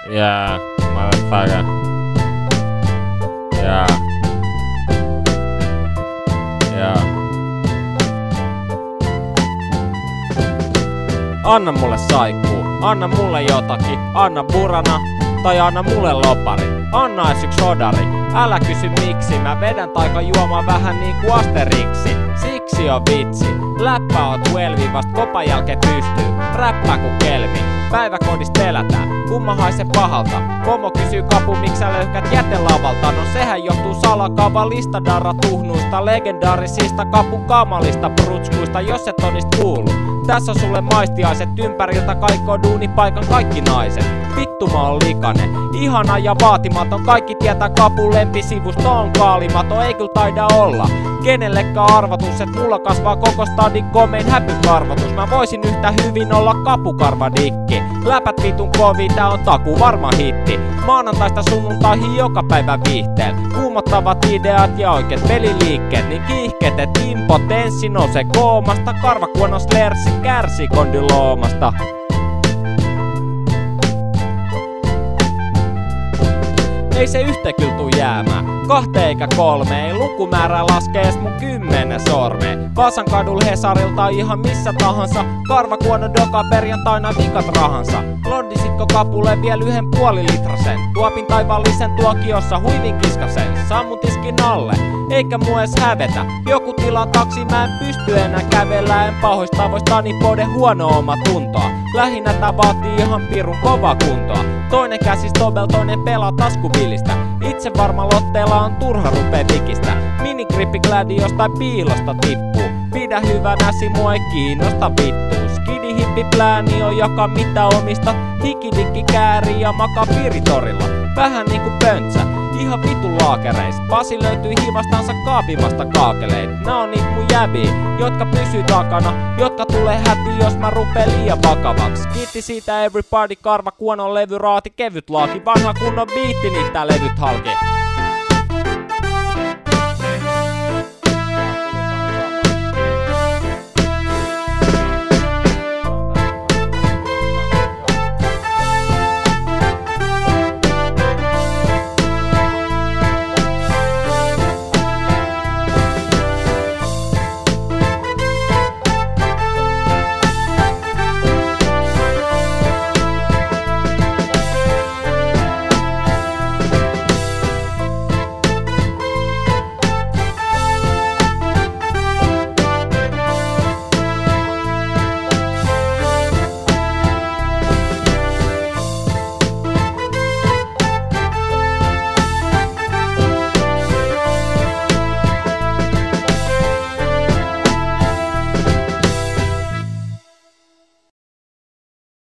Yeah, motherfucker. Yeah. Yeah. Anna mulle saikkuu, anna mulle jotakin, anna burana tai anna mulle lopari. Anna ees yks hodari, älä kysy miksi, mä vedän taikajuomaa vähän niinku Asteriksi. Siksi on vitsi, läppä on 12, vast kopan jälkeen pystyy, räppää ku kelmi. Päiväkodis pelätään, kumma haise pahalta. Pomo kysyy kapu, miksi sä löyhkät jätelavalta. No sehän johtuu salakavalista darratuhnuista, legendaarisista kapun kamalista prutskuista, jos et on niistä kuullut. Tässä on sulle maistiaiset, ympäriltä kaikkoo duunipaikan kaikki naiset. Vittu mä oon likainen, ihana ja vaatimaton, kaikki tietää kapun lempisivusto on kaalimaton, ei kyllä taida olla kenellekään arvatus, et mulla kasvaa koko stadin komein häpykarvotus. Mä voisin yhtä hyvin olla kapukarvadikki. Läpät vitun kovii, tää on taku varma hitti. Maanantaista sunnuntaihin joka päivä viihteen. Kuumottavat ideat ja oikeet peliliikkeet, niin kiihkeet et impotenssi nousee koomasta. Karvakuonos lersi kärsi kondyloomasta. Ei se yhtä kyllä tuu jäämään, 2 eikä 3, ei lukumäärä laske ees mun 10 sormeen. Vaasan kadulla Hesarilta ihan missä tahansa, karvakuono joka perjantaina vikat rahansa. Londisitko kapulle vielä 1,5 litrasen, tuopin taivaallisen tuokiossa huivin kiskasen. Sammun tiskin alle, eikä mua ees hävetä, joku tilaa taksi, mä en pysty enää kävellä. En pahoista tavoistani pode huono oma tuntoa, lähinnä tää vaatii ihan pirun kovaa kuntoa. Toinen käsis tobel, toinen pelaa taskupillistä. Itse varma lotteella on turha rupee vikistä. Minigrippi glädios tai piilosta tippuu. Pidä hyvänäsi, mua ei kiinnosta vittuu. Skidi hippi plääni on joka mitä omista. Hikidikki kääri ja makaa piiritorilla. Vähän niinku pöntsä, ihan vitun laakereis. Pasi löytyy himastansa kaapimasta kaakeleit. Nää on niit mun jäbii, jotka pysyy takana, jotka tulee hätiin jos mä rupeen liian vakavaks. Kiitti siitä everybody, karvakuonon levyraati, kevyt laaki, vanha kunnon biitti, niin tää levyt halki.